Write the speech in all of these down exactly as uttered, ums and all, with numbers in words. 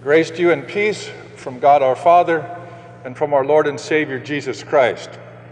Grace to you and peace from God our Father and from our Lord and Savior Jesus Christ.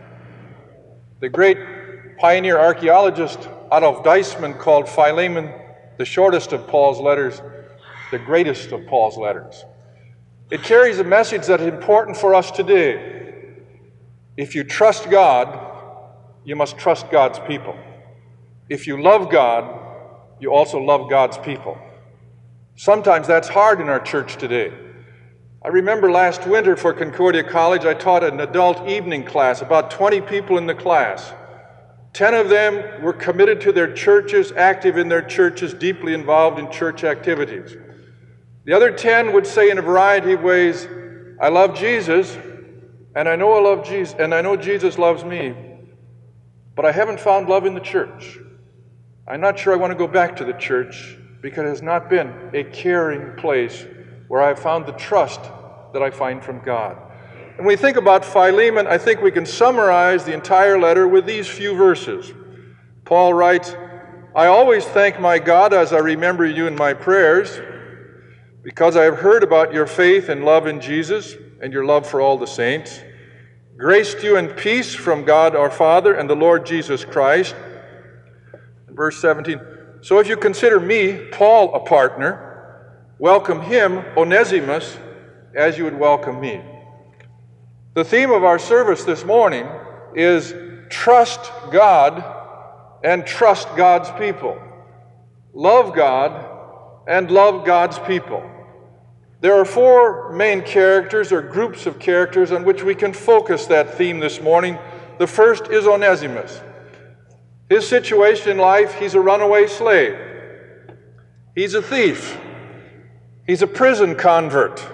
The great pioneer archaeologist Adolf Deisman called Philemon the shortest of Paul's letters, the greatest of Paul's letters. It carries a message that is important for us today. If you trust God, you must trust God's people. If you love God, you also love God's people. Sometimes that's hard in our church today. I remember last winter for Concordia College, I taught an adult evening class, about twenty people in the class. Ten of them were committed to their churches, active in their churches, deeply involved in church activities. The other ten would say in a variety of ways, I love Jesus, and I know I love Jesus, and I know Jesus loves me, but I haven't found love in the church. I'm not sure I want to go back to the church because it has not been a caring place where I've found the trust that I find from God. When we think about Philemon, I think we can summarize the entire letter with these few verses. Paul writes, I always thank my God as I remember you in my prayers, because I have heard about your faith and love in Jesus and your love for all the saints. Grace to you and peace from God our Father and the Lord Jesus Christ. Verse seventeen, so if you consider me, Paul, a partner, welcome him, Onesimus, as you would welcome me. The theme of our service this morning is trust God and trust God's people. Love God and love God's people. There are four main characters or groups of characters on which we can focus that theme this morning. The first is Onesimus. His situation in life, he's a runaway slave. He's a thief. He's a prison convert.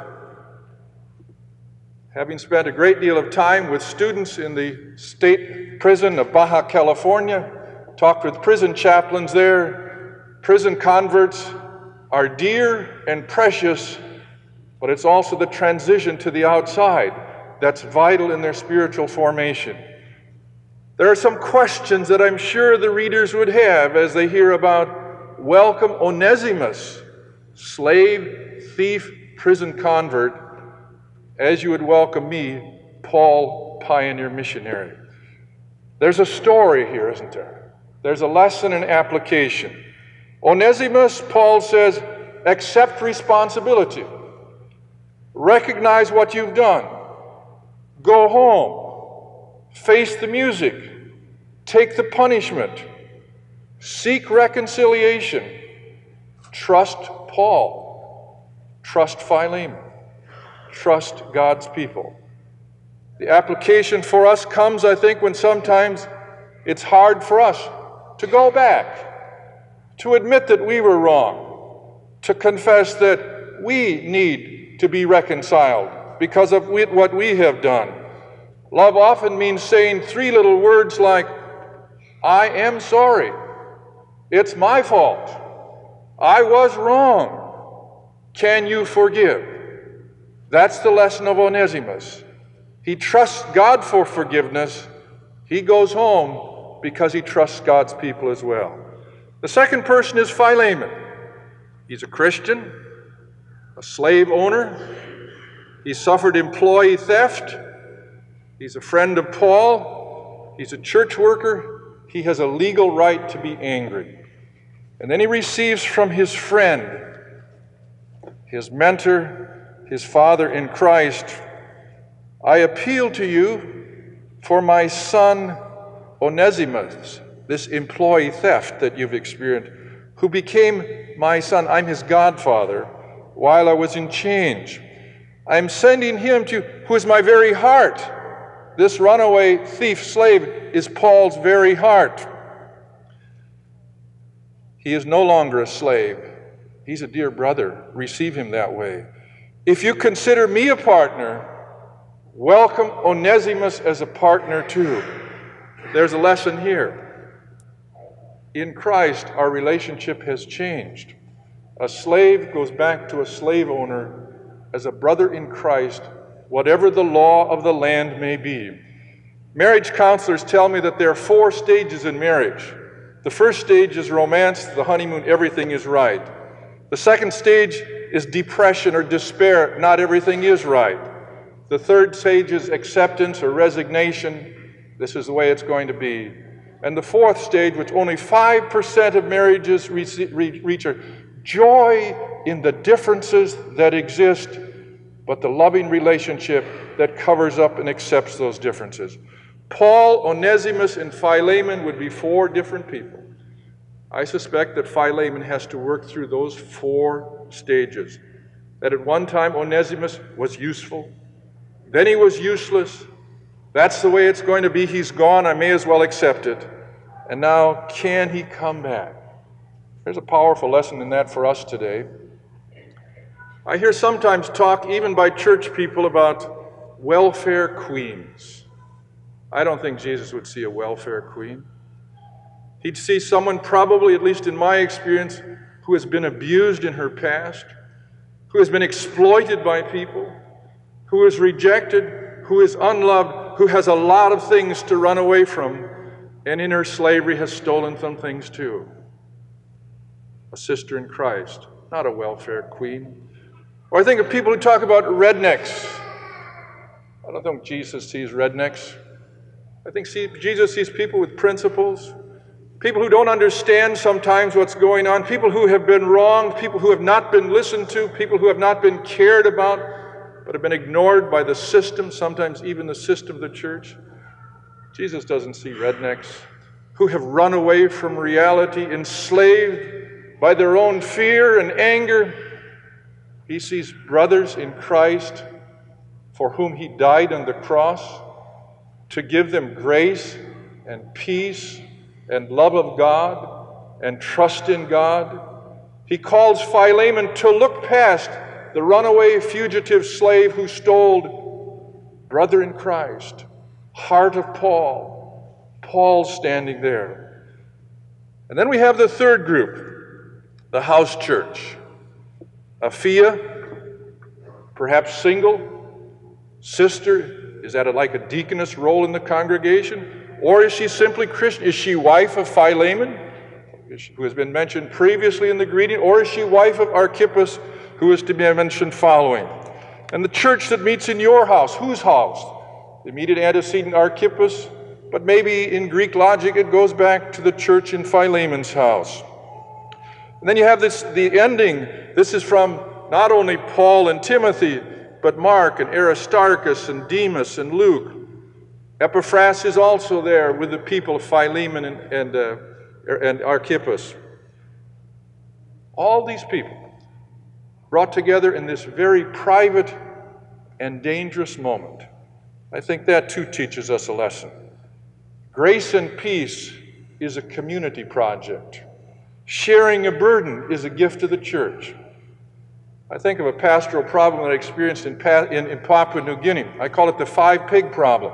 Having spent a great deal of time with students in the state prison of Baja California, talked with prison chaplains there, prison converts are dear and precious, but it's also the transition to the outside that's vital in their spiritual formation. There are some questions that I'm sure the readers would have as they hear about welcome Onesimus, slave, thief, prison convert, as you would welcome me, Paul, pioneer missionary. There's a story here, isn't there? There's a lesson and application. Onesimus, Paul says, accept responsibility. Recognize what you've done. Go home. Face the music. Take the punishment. Seek reconciliation. Trust Paul. Trust Philemon. Trust God's people. The application for us comes, I think, when sometimes it's hard for us to go back, to admit that we were wrong, to confess that we need to be reconciled because of what we have done. Love often means saying three little words like, I am sorry. It's my fault. I was wrong. Can you forgive? That's the lesson of Onesimus. He trusts God for forgiveness. He goes home because he trusts God's people as well. The second person is Philemon. He's a Christian, a slave owner. He suffered employee theft. He's a friend of Paul. He's a church worker. He has a legal right to be angry. And then he receives from his friend, his mentor, his father in Christ, I appeal to you for my son Onesimus, this employee theft that you've experienced, who became my son. I'm his godfather while I was in chains. I'm sending him to who is my very heart. This runaway thief slave is Paul's very heart. He is no longer a slave. He's a dear brother. Receive him that way. If you consider me a partner, welcome Onesimus as a partner too. There's a lesson here. In Christ, our relationship has changed. A slave goes back to a slave owner as a brother in Christ, whatever the law of the land may be. Marriage counselors tell me that there are four stages in marriage. The first stage is romance, the honeymoon, everything is right. The second stage is depression or despair. Not everything is right. The third stage is acceptance or resignation. This is the way it's going to be. And the fourth stage, which only five percent of marriages reach, are joy in the differences that exist, but the loving relationship that covers up and accepts those differences. Paul, Onesimus, and Philemon would be four different people. I suspect that Philemon has to work through those four stages. That at one time Onesimus was useful, then he was useless. That's the way it's going to be. He's gone. I may as well accept it. And now, can he come back? There's a powerful lesson in that for us today. I hear sometimes talk, even by church people, about welfare queens. I don't think Jesus would see a welfare queen. He'd see someone, probably, at least in my experience, who has been abused in her past, who has been exploited by people, who is rejected, who is unloved, who has a lot of things to run away from, and in her slavery has stolen some things too. A sister in Christ, not a welfare queen. Or I think of people who talk about rednecks. I don't think Jesus sees rednecks. I think see, Jesus sees people with principles, people who don't understand sometimes what's going on, people who have been wronged, people who have not been listened to, people who have not been cared about, but have been ignored by the system, sometimes even the system of the church. Jesus doesn't see rednecks who have run away from reality, enslaved by their own fear and anger. He sees brothers in Christ for whom he died on the cross to give them grace and peace and love of God and trust in God. He calls Philemon to look past the runaway fugitive slave who stole, brother in Christ, heart of Paul, Paul standing there. And then we have the third group, the house church. Aphia, perhaps single, sister, is that a, like a deaconess role in the congregation? Or is she simply Christian? Is she wife of Philemon, who has been mentioned previously in the greeting? Or is she wife of Archippus, who is to be mentioned following? And the church that meets in your house, whose house? The immediate antecedent Archippus, but maybe in Greek logic it goes back to the church in Philemon's house. And then you have this, the ending. This is from not only Paul and Timothy, but Mark and Aristarchus and Demas and Luke. Epaphras is also there with the people of Philemon and, and, uh, and Archippus. All these people brought together in this very private and dangerous moment. I think that too teaches us a lesson. Grace and peace is a community project. Sharing a burden is a gift to the church. I think of a pastoral problem that I experienced in, in, in Papua New Guinea. I call it the five-pig problem.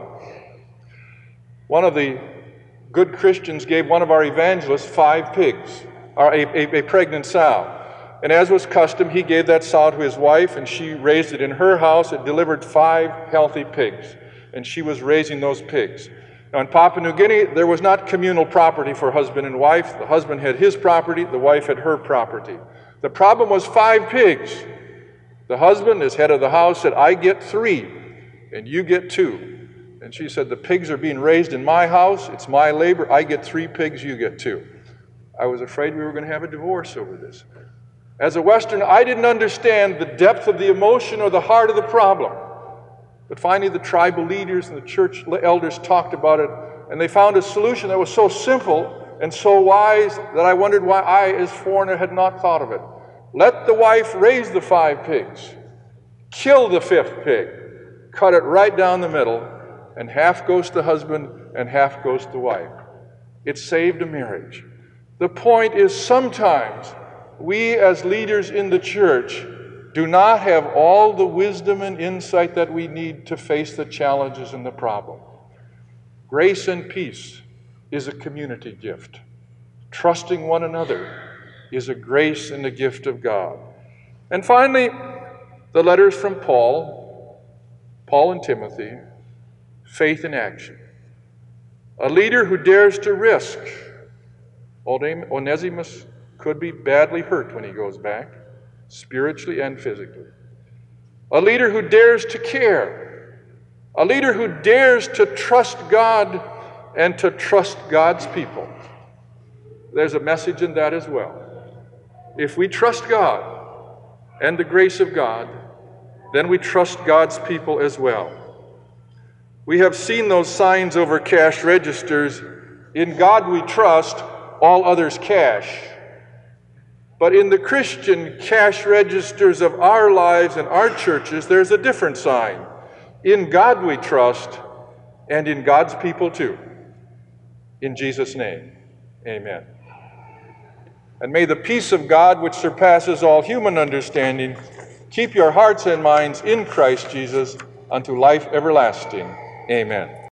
One of the good Christians gave one of our evangelists five pigs, or a, a, a pregnant sow. And as was custom, he gave that sow to his wife, and she raised it in her house. It delivered five healthy pigs, and she was raising those pigs. Now, in Papua New Guinea, there was not communal property for husband and wife. The husband had his property, the wife had her property. The problem was five pigs. The husband, as head of the house, said, I get three, and you get two. And she said, the pigs are being raised in my house. It's my labor. I get three pigs, you get two. I was afraid we were going to have a divorce over this. As a Westerner, I didn't understand the depth of the emotion or the heart of the problem. But finally, the tribal leaders and the church elders talked about it, and they found a solution that was so simple and so wise that I wondered why I, as foreigner, had not thought of it. Let the wife raise the five pigs, kill the fifth pig, cut it right down the middle, and half goes to the husband and half goes to the wife. It saved a marriage. The point is, sometimes we as leaders in the church do not have all the wisdom and insight that we need to face the challenges and the problem. Grace and peace is a community gift. Trusting one another is a grace and a gift of God. And finally, the letters from Paul, Paul and Timothy, faith in action. A leader who dares to risk. Onesimus could be badly hurt when he goes back. spiritually and physically. A leader who dares to care. A leader who dares to trust God and to trust God's people. There's a message in that as well. If we trust God and the grace of God, then we trust God's people as well. We have seen those signs over cash registers. In God we trust, all others cash. But in the Christian cash registers of our lives and our churches, there's a different sign. In God we trust, and in God's people too. In Jesus' name, amen. And may the peace of God, which surpasses all human understanding, keep your hearts and minds in Christ Jesus unto life everlasting. Amen.